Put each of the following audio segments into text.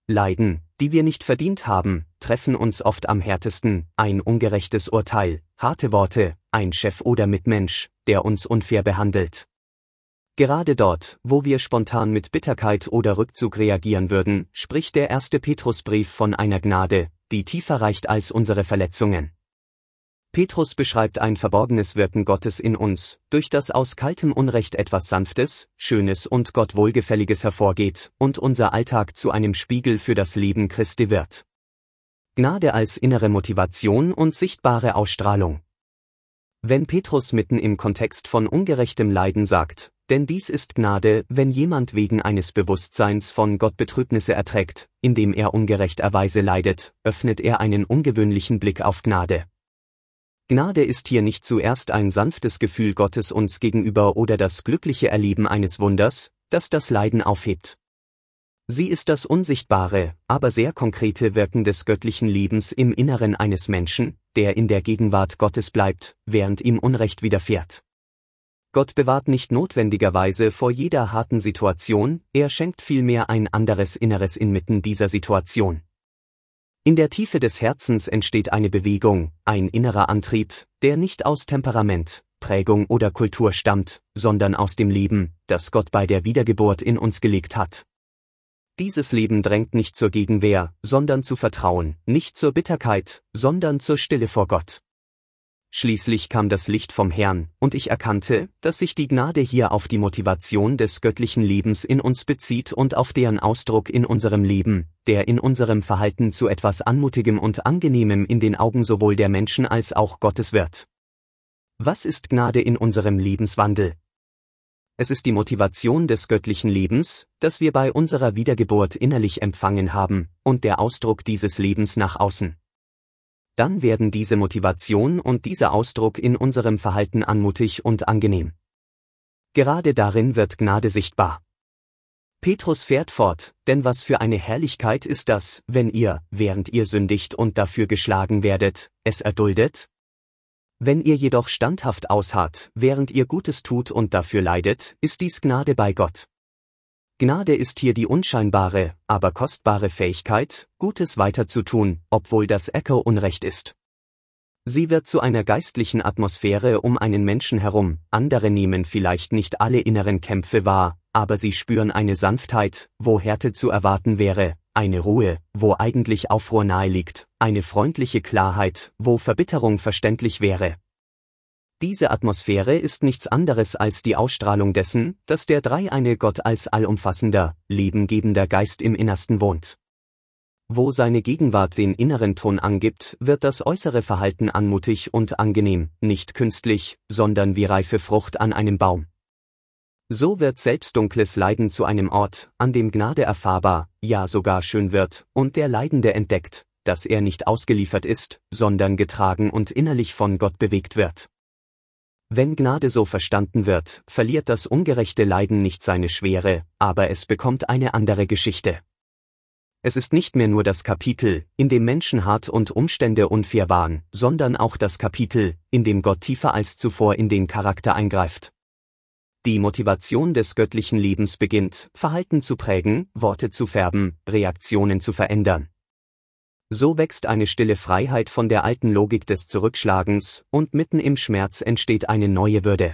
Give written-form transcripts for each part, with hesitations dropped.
Leiden, die wir nicht verdient haben, treffen uns oft am härtesten, ein ungerechtes Urteil, harte Worte, ein Chef oder Mitmensch, der uns unfair behandelt. Gerade dort, wo wir spontan mit Bitterkeit oder Rückzug reagieren würden, spricht der 1. Petrusbrief von einer Gnade, die tiefer reicht als unsere Verletzungen. Petrus beschreibt ein verborgenes Wirken Gottes in uns, durch das aus kaltem Unrecht etwas Sanftes, Schönes und Gott Wohlgefälliges hervorgeht und unser Alltag zu einem Spiegel für das Leben Christi wird. Gnade als innere Motivation und sichtbare Ausstrahlung. Wenn Petrus mitten im Kontext von ungerechtem Leiden sagt, denn dies ist Gnade, wenn jemand wegen eines Bewusstseins von Gott Betrübnisse erträgt, indem er ungerechterweise leidet, öffnet er einen ungewöhnlichen Blick auf Gnade. Gnade ist hier nicht zuerst ein sanftes Gefühl Gottes uns gegenüber oder das glückliche Erleben eines Wunders, das das Leiden aufhebt. Sie ist das unsichtbare, aber sehr konkrete Wirken des göttlichen Lebens im Inneren eines Menschen, der in der Gegenwart Gottes bleibt, während ihm Unrecht widerfährt. Gott bewahrt nicht notwendigerweise vor jeder harten Situation, er schenkt vielmehr ein anderes Inneres inmitten dieser Situation. In der Tiefe des Herzens entsteht eine Bewegung, ein innerer Antrieb, der nicht aus Temperament, Prägung oder Kultur stammt, sondern aus dem Leben, das Gott bei der Wiedergeburt in uns gelegt hat. Dieses Leben drängt nicht zur Gegenwehr, sondern zu Vertrauen, nicht zur Bitterkeit, sondern zur Stille vor Gott. Schließlich kam das Licht vom Herrn, und ich erkannte, dass sich die Gnade hier auf die Motivation des göttlichen Lebens in uns bezieht und auf deren Ausdruck in unserem Leben, der in unserem Verhalten zu etwas Anmutigem und Angenehmem in den Augen sowohl der Menschen als auch Gottes wird. Was ist Gnade in unserem Lebenswandel? Es ist die Motivation des göttlichen Lebens, das wir bei unserer Wiedergeburt innerlich empfangen haben, und der Ausdruck dieses Lebens nach außen. Dann werden diese Motivation und dieser Ausdruck in unserem Verhalten anmutig und angenehm. Gerade darin wird Gnade sichtbar. Petrus fährt fort, denn was für eine Herrlichkeit ist das, wenn ihr, während ihr sündigt und dafür geschlagen werdet, es erduldet? Wenn ihr jedoch standhaft ausharrt, während ihr Gutes tut und dafür leidet, ist dies Gnade bei Gott. Gnade ist hier die unscheinbare, aber kostbare Fähigkeit, Gutes weiterzutun, obwohl das Äcker Unrecht ist. Sie wird zu einer geistlichen Atmosphäre um einen Menschen herum, andere nehmen vielleicht nicht alle inneren Kämpfe wahr, aber sie spüren eine Sanftheit, wo Härte zu erwarten wäre, eine Ruhe, wo eigentlich Aufruhr nahe liegt, eine freundliche Klarheit, wo Verbitterung verständlich wäre. Diese Atmosphäre ist nichts anderes als die Ausstrahlung dessen, dass der dreieine Gott als allumfassender, lebengebender Geist im Innersten wohnt. Wo seine Gegenwart den inneren Ton angibt, wird das äußere Verhalten anmutig und angenehm, nicht künstlich, sondern wie reife Frucht an einem Baum. So wird selbst dunkles Leiden zu einem Ort, an dem Gnade erfahrbar, ja sogar schön wird, und der Leidende entdeckt, dass er nicht ausgeliefert ist, sondern getragen und innerlich von Gott bewegt wird. Wenn Gnade so verstanden wird, verliert das ungerechte Leiden nicht seine Schwere, aber es bekommt eine andere Geschichte. Es ist nicht mehr nur das Kapitel, in dem Menschen hart und Umstände unfair waren, sondern auch das Kapitel, in dem Gott tiefer als zuvor in den Charakter eingreift. Die Motivation des göttlichen Lebens beginnt, Verhalten zu prägen, Worte zu färben, Reaktionen zu verändern. So wächst eine stille Freiheit von der alten Logik des Zurückschlagens, und mitten im Schmerz entsteht eine neue Würde.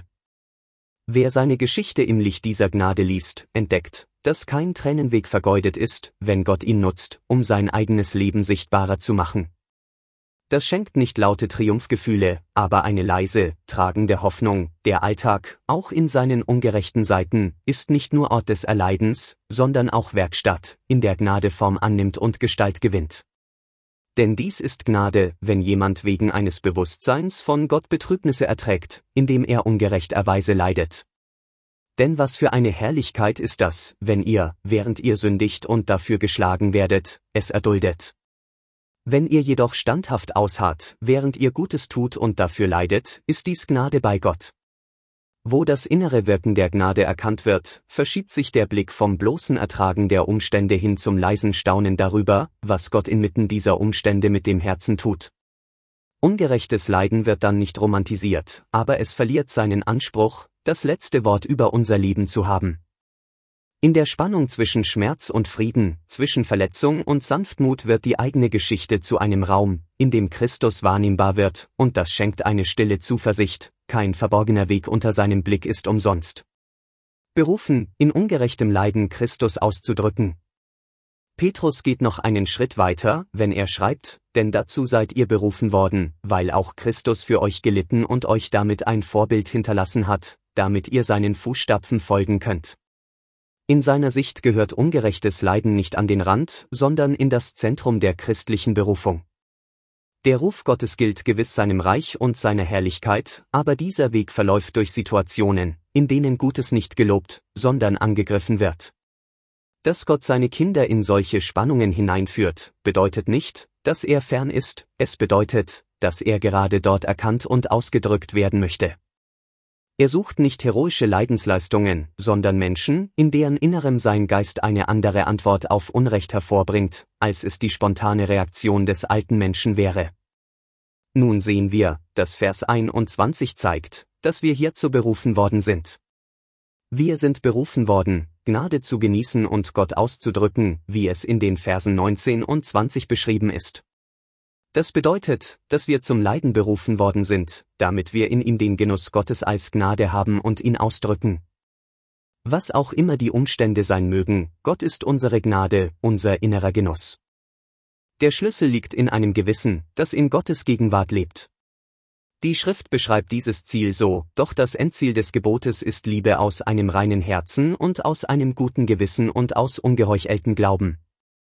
Wer seine Geschichte im Licht dieser Gnade liest, entdeckt, dass kein Tränenweg vergeudet ist, wenn Gott ihn nutzt, um sein eigenes Leben sichtbarer zu machen. Das schenkt nicht laute Triumphgefühle, aber eine leise, tragende Hoffnung. Der Alltag, auch in seinen ungerechten Seiten, ist nicht nur Ort des Erleidens, sondern auch Werkstatt, in der Gnade Form annimmt und Gestalt gewinnt. Denn dies ist Gnade, wenn jemand wegen eines Bewusstseins von Gott Betrübnisse erträgt, indem er ungerechterweise leidet. Denn was für eine Herrlichkeit ist das, wenn ihr, während ihr sündigt und dafür geschlagen werdet, es erduldet. Wenn ihr jedoch standhaft ausharrt, während ihr Gutes tut und dafür leidet, ist dies Gnade bei Gott. Wo das innere Wirken der Gnade erkannt wird, verschiebt sich der Blick vom bloßen Ertragen der Umstände hin zum leisen Staunen darüber, was Gott inmitten dieser Umstände mit dem Herzen tut. Ungerechtes Leiden wird dann nicht romantisiert, aber es verliert seinen Anspruch, das letzte Wort über unser Leben zu haben. In der Spannung zwischen Schmerz und Frieden, zwischen Verletzung und Sanftmut wird die eigene Geschichte zu einem Raum, in dem Christus wahrnehmbar wird, und das schenkt eine stille Zuversicht, kein verborgener Weg unter seinem Blick ist umsonst. Berufen, in ungerechtem Leiden Christus auszudrücken. Petrus geht noch einen Schritt weiter, wenn er schreibt, denn dazu seid ihr berufen worden, weil auch Christus für euch gelitten und euch damit ein Vorbild hinterlassen hat, damit ihr seinen Fußstapfen folgen könnt. In seiner Sicht gehört ungerechtes Leiden nicht an den Rand, sondern in das Zentrum der christlichen Berufung. Der Ruf Gottes gilt gewiss seinem Reich und seiner Herrlichkeit, aber dieser Weg verläuft durch Situationen, in denen Gutes nicht gelobt, sondern angegriffen wird. Dass Gott seine Kinder in solche Spannungen hineinführt, bedeutet nicht, dass er fern ist, es bedeutet, dass er gerade dort erkannt und ausgedrückt werden möchte. Er sucht nicht heroische Leidensleistungen, sondern Menschen, in deren Innerem sein Geist eine andere Antwort auf Unrecht hervorbringt, als es die spontane Reaktion des alten Menschen wäre. Nun sehen wir, dass Vers 21 zeigt, dass wir hierzu berufen worden sind. Wir sind berufen worden, Gnade zu genießen und Gott auszudrücken, wie es in den Versen 19 und 20 beschrieben ist. Das bedeutet, dass wir zum Leiden berufen worden sind, damit wir in ihm den Genuss Gottes als Gnade haben und ihn ausdrücken. Was auch immer die Umstände sein mögen, Gott ist unsere Gnade, unser innerer Genuss. Der Schlüssel liegt in einem Gewissen, das in Gottes Gegenwart lebt. Die Schrift beschreibt dieses Ziel so, doch das Endziel des Gebotes ist Liebe aus einem reinen Herzen und aus einem guten Gewissen und aus ungeheucheltem Glauben.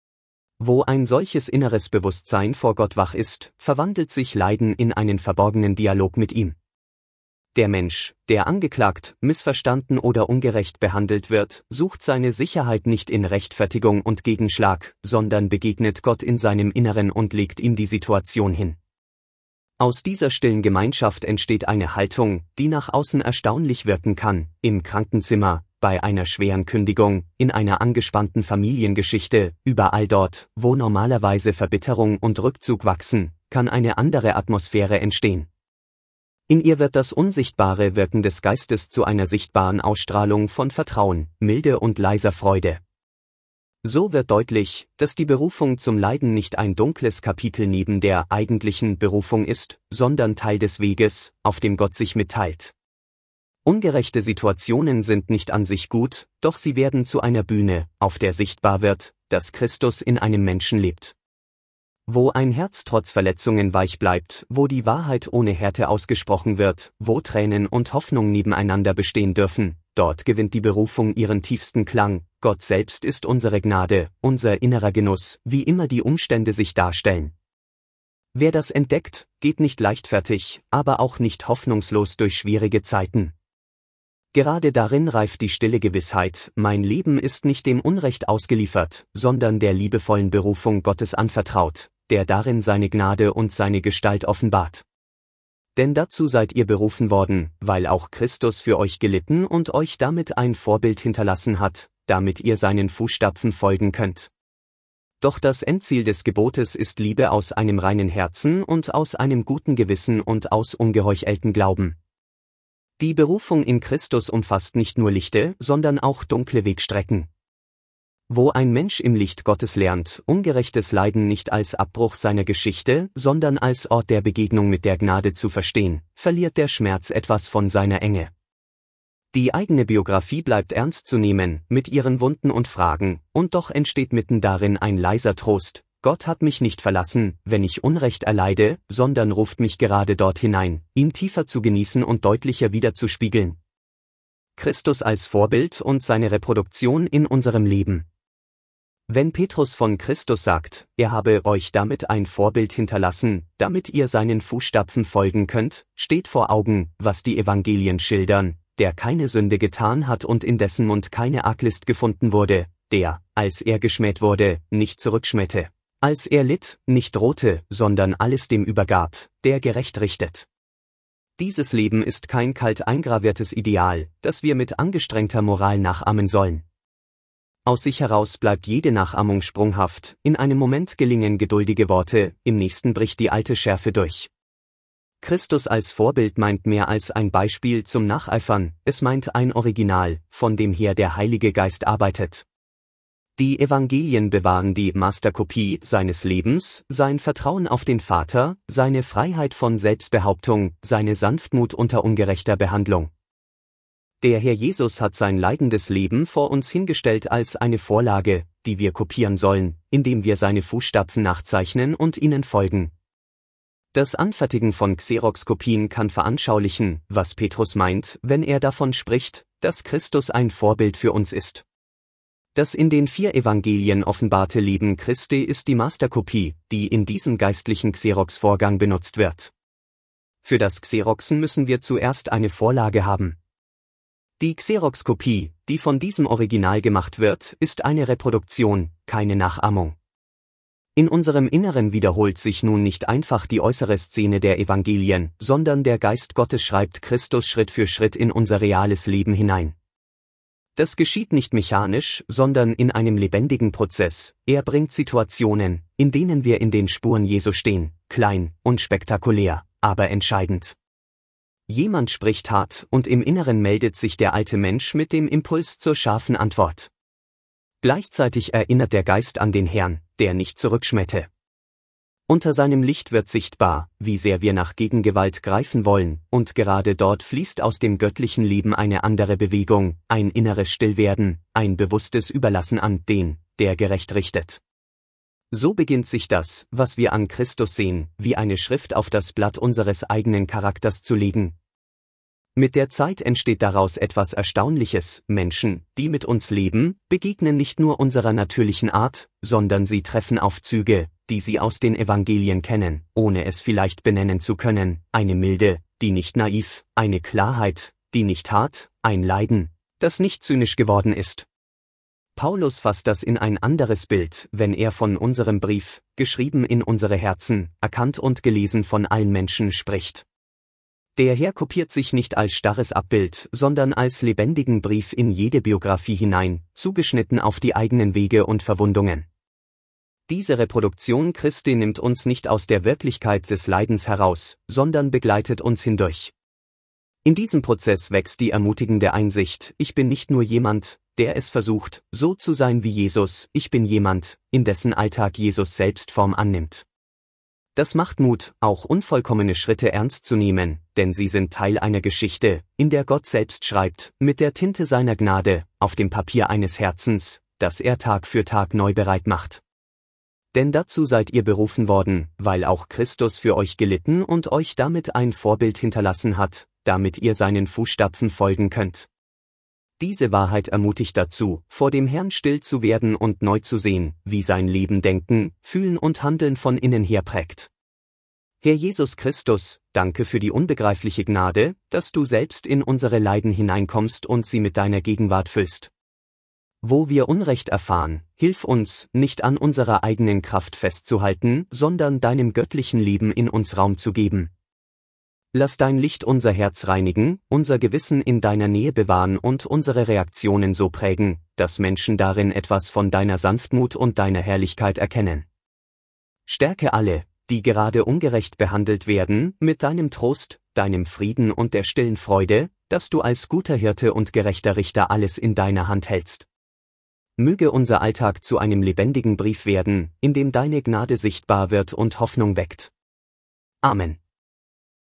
Wo ein solches inneres Bewusstsein vor Gott wach ist, verwandelt sich Leiden in einen verborgenen Dialog mit ihm. Der Mensch, der angeklagt, missverstanden oder ungerecht behandelt wird, sucht seine Sicherheit nicht in Rechtfertigung und Gegenschlag, sondern begegnet Gott in seinem Inneren und legt ihm die Situation hin. Aus dieser stillen Gemeinschaft entsteht eine Haltung, die nach außen erstaunlich wirken kann, im Krankenzimmer, bei einer schweren Kündigung, in einer angespannten Familiengeschichte, überall dort, wo normalerweise Verbitterung und Rückzug wachsen, kann eine andere Atmosphäre entstehen. In ihr wird das unsichtbare Wirken des Geistes zu einer sichtbaren Ausstrahlung von Vertrauen, Milde und leiser Freude. So wird deutlich, dass die Berufung zum Leiden nicht ein dunkles Kapitel neben der eigentlichen Berufung ist, sondern Teil des Weges, auf dem Gott sich mitteilt. Ungerechte Situationen sind nicht an sich gut, doch sie werden zu einer Bühne, auf der sichtbar wird, dass Christus in einem Menschen lebt. Wo ein Herz trotz Verletzungen weich bleibt, wo die Wahrheit ohne Härte ausgesprochen wird, wo Tränen und Hoffnung nebeneinander bestehen dürfen, dort gewinnt die Berufung ihren tiefsten Klang. Gott selbst ist unsere Gnade, unser innerer Genuss, wie immer die Umstände sich darstellen. Wer das entdeckt, geht nicht leichtfertig, aber auch nicht hoffnungslos durch schwierige Zeiten. Gerade darin reift die stille Gewissheit, mein Leben ist nicht dem Unrecht ausgeliefert, sondern der liebevollen Berufung Gottes anvertraut, der darin seine Gnade und seine Gestalt offenbart. Denn dazu seid ihr berufen worden, weil auch Christus für euch gelitten und euch damit ein Vorbild hinterlassen hat, damit ihr seinen Fußstapfen folgen könnt. Doch das Endziel des Gebotes ist Liebe aus einem reinen Herzen und aus einem guten Gewissen und aus ungeheucheltem Glauben. Die Berufung in Christus umfasst nicht nur lichte, sondern auch dunkle Wegstrecken. Wo ein Mensch im Licht Gottes lernt, ungerechtes Leiden nicht als Abbruch seiner Geschichte, sondern als Ort der Begegnung mit der Gnade zu verstehen, verliert der Schmerz etwas von seiner Enge. Die eigene Biografie bleibt ernst zu nehmen, mit ihren Wunden und Fragen, und doch entsteht mitten darin ein leiser Trost: Gott hat mich nicht verlassen, wenn ich Unrecht erleide, sondern ruft mich gerade dort hinein, ihn tiefer zu genießen und deutlicher wiederzuspiegeln. Christus als Vorbild und seine Reproduktion in unserem Leben. Wenn Petrus von Christus sagt, er habe euch damit ein Vorbild hinterlassen, damit ihr seinen Fußstapfen folgen könnt, steht vor Augen, was die Evangelien schildern: der keine Sünde getan hat und in dessen Mund keine Arglist gefunden wurde, der, als er geschmäht wurde, nicht zurückschmähte. Als er litt, nicht drohte, sondern alles dem übergab, der gerecht richtet. Dieses Leben ist kein kalt eingraviertes Ideal, das wir mit angestrengter Moral nachahmen sollen. Aus sich heraus bleibt jede Nachahmung sprunghaft, in einem Moment gelingen geduldige Worte, im nächsten bricht die alte Schärfe durch. Christus als Vorbild meint mehr als ein Beispiel zum Nacheifern, es meint ein Original, von dem her der Heilige Geist arbeitet. Die Evangelien bewahren die Masterkopie seines Lebens, sein Vertrauen auf den Vater, seine Freiheit von Selbstbehauptung, seine Sanftmut unter ungerechter Behandlung. Der Herr Jesus hat sein leidendes Leben vor uns hingestellt als eine Vorlage, die wir kopieren sollen, indem wir seine Fußstapfen nachzeichnen und ihnen folgen. Das Anfertigen von Xerox-Kopien kann veranschaulichen, was Petrus meint, wenn er davon spricht, dass Christus ein Vorbild für uns ist. Das in den 4 Evangelien offenbarte Leben Christi ist die Masterkopie, die in diesem geistlichen Xerox-Vorgang benutzt wird. Für das Xeroxen müssen wir zuerst eine Vorlage haben. Die Xerox-Kopie, die von diesem Original gemacht wird, ist eine Reproduktion, keine Nachahmung. In unserem Inneren wiederholt sich nun nicht einfach die äußere Szene der Evangelien, sondern der Geist Gottes schreibt Christus Schritt für Schritt in unser reales Leben hinein. Das geschieht nicht mechanisch, sondern in einem lebendigen Prozess. Er bringt Situationen, in denen wir in den Spuren Jesu stehen, klein und spektakulär, aber entscheidend. Jemand spricht hart und im Inneren meldet sich der alte Mensch mit dem Impuls zur scharfen Antwort. Gleichzeitig erinnert der Geist an den Herrn, der nicht zurückschmähte. Unter seinem Licht wird sichtbar, wie sehr wir nach Gegengewalt greifen wollen, und gerade dort fließt aus dem göttlichen Leben eine andere Bewegung, ein inneres Stillwerden, ein bewusstes Überlassen an den, der gerecht richtet. So beginnt sich das, was wir an Christus sehen, wie eine Schrift auf das Blatt unseres eigenen Charakters zu legen. Mit der Zeit entsteht daraus etwas Erstaunliches. Menschen, die mit uns leben, begegnen nicht nur unserer natürlichen Art, sondern sie treffen auf Züge, die sie aus den Evangelien kennen, ohne es vielleicht benennen zu können, eine Milde, die nicht naiv, eine Klarheit, die nicht hart, ein Leiden, das nicht zynisch geworden ist. Paulus fasst das in ein anderes Bild, wenn er von unserem Brief, geschrieben in unsere Herzen, erkannt und gelesen von allen Menschen spricht. Der Herr kopiert sich nicht als starres Abbild, sondern als lebendigen Brief in jede Biografie hinein, zugeschnitten auf die eigenen Wege und Verwundungen. Diese Reproduktion Christi nimmt uns nicht aus der Wirklichkeit des Leidens heraus, sondern begleitet uns hindurch. In diesem Prozess wächst die ermutigende Einsicht, ich bin nicht nur jemand, der es versucht, so zu sein wie Jesus, ich bin jemand, in dessen Alltag Jesus selbst Form annimmt. Das macht Mut, auch unvollkommene Schritte ernst zu nehmen, denn sie sind Teil einer Geschichte, in der Gott selbst schreibt, mit der Tinte seiner Gnade, auf dem Papier eines Herzens, das er Tag für Tag neu bereit macht. Denn dazu seid ihr berufen worden, weil auch Christus für euch gelitten und euch damit ein Vorbild hinterlassen hat, damit ihr seinen Fußstapfen folgen könnt. Diese Wahrheit ermutigt dazu, vor dem Herrn still zu werden und neu zu sehen, wie sein Leben Denken, Fühlen und Handeln von innen her prägt. Herr Jesus Christus, danke für die unbegreifliche Gnade, dass du selbst in unsere Leiden hineinkommst und sie mit deiner Gegenwart füllst. Wo wir Unrecht erfahren, hilf uns, nicht an unserer eigenen Kraft festzuhalten, sondern deinem göttlichen Leben in uns Raum zu geben. Lass dein Licht unser Herz reinigen, unser Gewissen in deiner Nähe bewahren und unsere Reaktionen so prägen, dass Menschen darin etwas von deiner Sanftmut und deiner Herrlichkeit erkennen. Stärke alle, die gerade ungerecht behandelt werden, mit deinem Trost, deinem Frieden und der stillen Freude, dass du als guter Hirte und gerechter Richter alles in deiner Hand hältst. Möge unser Alltag zu einem lebendigen Brief werden, in dem deine Gnade sichtbar wird und Hoffnung weckt. Amen.